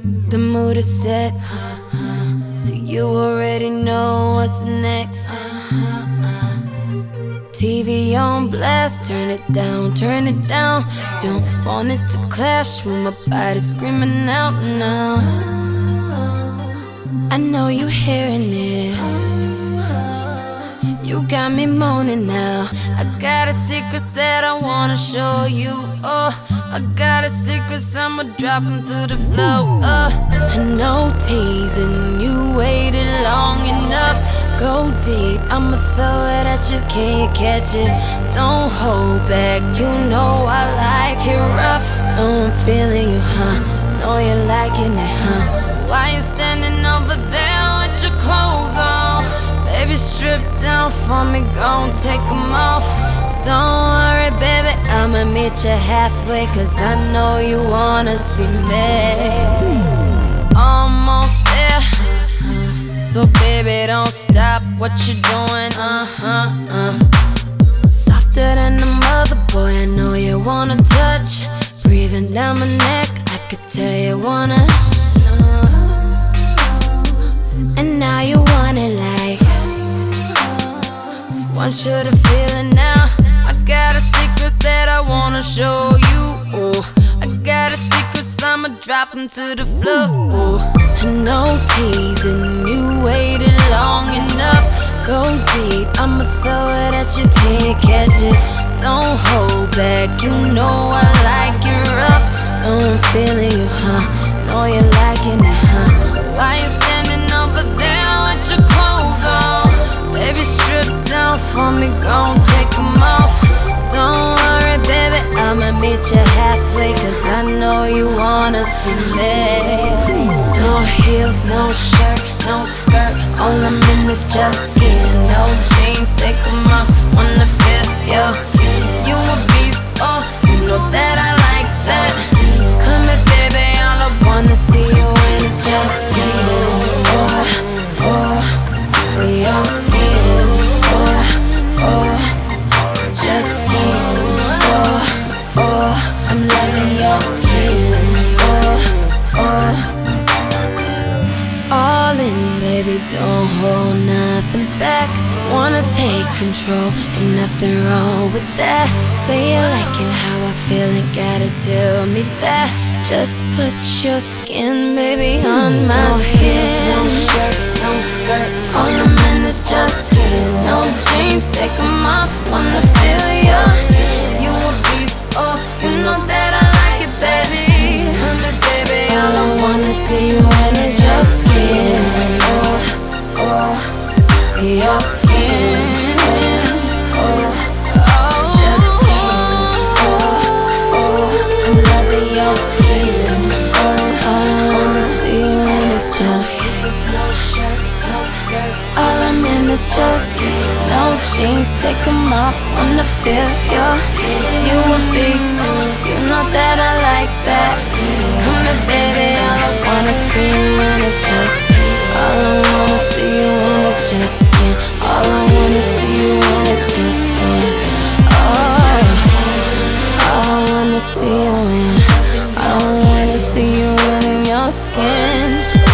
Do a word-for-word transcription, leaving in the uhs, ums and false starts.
The mood is set, so you already know what's next. T V on blast, turn it down, turn it down. Don't want it to clash with my body screaming out now. I know you hearing it, you got me moaning now. I got a secret that I wanna show you. Oh, I got a secret, so I'ma drop 'em to the floor. Oh, I know teasing, you waited long enough. Go deep, I'ma throw it at you, can you catch it? Don't hold back, you know I like it rough. Know I'm feeling you, huh? Know you're liking it, huh? So why you standing over there with your clothes on? Baby, strip down for me, gon' take 'em off. Don't worry, baby, I'ma meet you halfway, cause I know you wanna see me. Almost there, so baby, don't stop what you're doing, uh-huh, uh Softer than a mother, boy, I know you wanna touch. Breathing down my neck, I could tell you wanna And now you want it like Want you to feel it now. I got a secret that I wanna show you. Oh, I got a secret, so I'ma drop 'em to the floor. Oh, I know teasing, you waited long enough. Go deep, I'ma throw it at you, can't catch it. Don't hold back, you know I like it rough. Know I'm feeling you, huh? Know you're liking it, huh? So why you standing over there with your clothes on? Baby, strip down for me, gon' take 'em off. Don't worry, baby, I'ma meet you halfway, cause I know you wanna see me. No heels, no shirt, no skirt, all I'm in is just skin. No jeans, take 'em off, wanna feel your skin. You a beast, oh, you know that I like that. Come here, baby, all I wanna see you in is just skin. Oh, oh, your skin. Oh, oh, just skin. Oh, oh, I'm loving your skin. Oh, oh, all in, baby, don't hold nothing back. Wanna take control, ain't nothing wrong with that. Say you liking how I feel, ain't gotta tell me that. Just put your skin, baby, on my skin. No shirt, no skirt, all I'm in is just skin. No jeans, take 'em off, wanna feel your skin. You a beast, oh, you know that I like it, baby. Honey, baby, all I wanna see you in is your skin. Oh, oh, your skin. Oh, oh, just skin. Oh, oh, I'm loving your skin. Oh, all I wanna see you in is just no shirt, no skirt. All I'm in is just no jeans, take 'em off, wanna feel your skin. You a beast, you know that I like that. Come here, baby, all I wanna see you in is just all I wanna see you in is just skin. All I wanna see you in is just skin. Oh, all I wanna see you in, all I wanna see you in your skin.